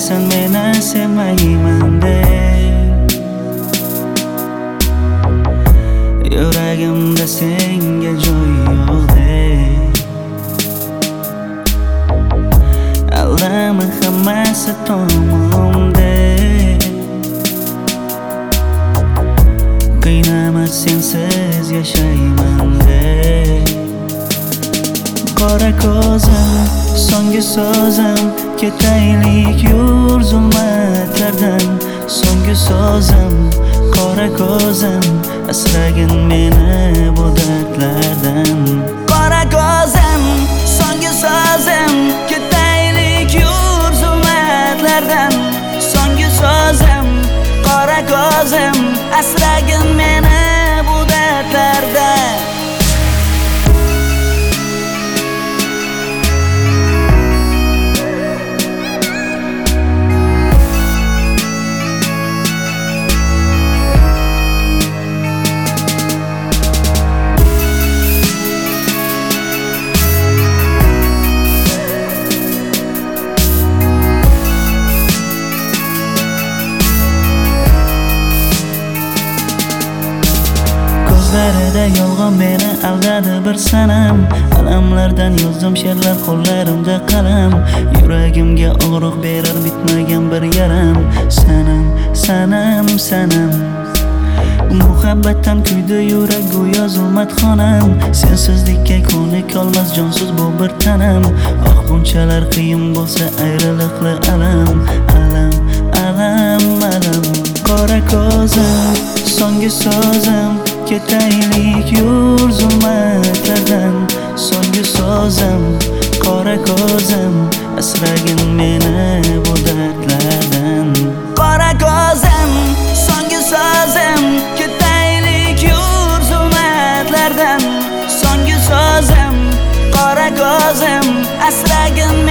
sen meni sevmayman deb. Yuragimda senga joy yo'q deb. Aldama hammasi tomomda. Qiynama sensiz yashayman deb. Qora ko'zim, so'nggi so'zim, ketaylik yur zulmatlardan. So'nggi so'zim, qora ko'zim, asragin meni bu dardlardan. Qora ko'zim, so'nggi so'zim, ketaylik yur zulmatlardan. So'nggi so'zim, qora ko'zim, asragin meni bu dardlardan. Ko'zlarida yolg'on meni aldadi bir sanam. Alamlardan yozdim she'rlar qo'llarimda qalam. Yuragimga og'riq berar bitmagan bir yaram. Sanam, sanam, sanam. Muhabbatdan kuydi yurak go'yo zulmatxonam. Sensizlikka ko'nikolmas jonsiz bu bir tanam. Bunchalar qiyin bo'lsa ayriliqli alam. Alam, alam, alam. Qora ko'zim, so'nggi so'zim, ketaylik yur zulmatlardan. So'nggi so'zim, qora ko'zim, asragin meni bu dardlardan. Qora ko'zim, so'nggi so'zim, ketaylik yur zulmatlardan. So'nggi so'zim, qora ko'zim, asragin